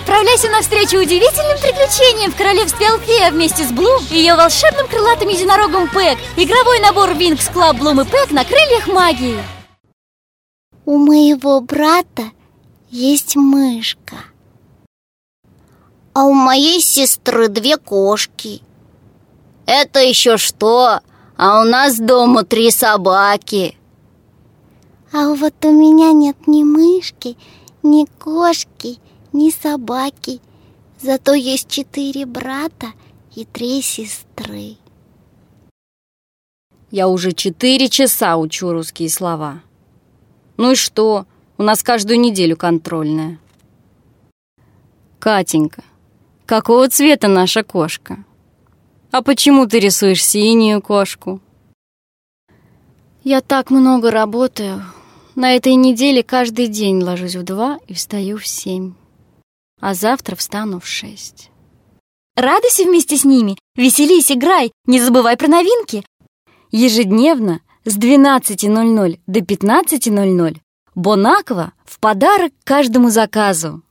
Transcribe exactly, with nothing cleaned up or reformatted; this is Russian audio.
Отправляйся навстречу удивительным приключениям в королевстве Алфея вместе с Блум и ее волшебным крылатым единорогом Пэк. Игровой набор Wings Club Блум и Пэк на крыльях магии. У моего брата есть мышка. А у моей сестры две кошки. Это еще что? А у нас дома три собаки. А вот у меня нет ни мышки, ни кошки, ни собаки. Зато есть четыре брата и три сестры. Я уже четыре часа учу русские слова. Ну и что? У нас каждую неделю контрольная. Катенька, какого цвета наша кошка? А почему ты рисуешь синюю кошку? Я так много работаю. На этой неделе каждый день ложусь в два и встаю в семь. А завтра встану в шесть. Радуйся вместе с ними, веселись, играй, не забывай про новинки. Ежедневно с двенадцати ноль-ноль до пятнадцати ноль-ноль Бонаква в подарок каждому заказу.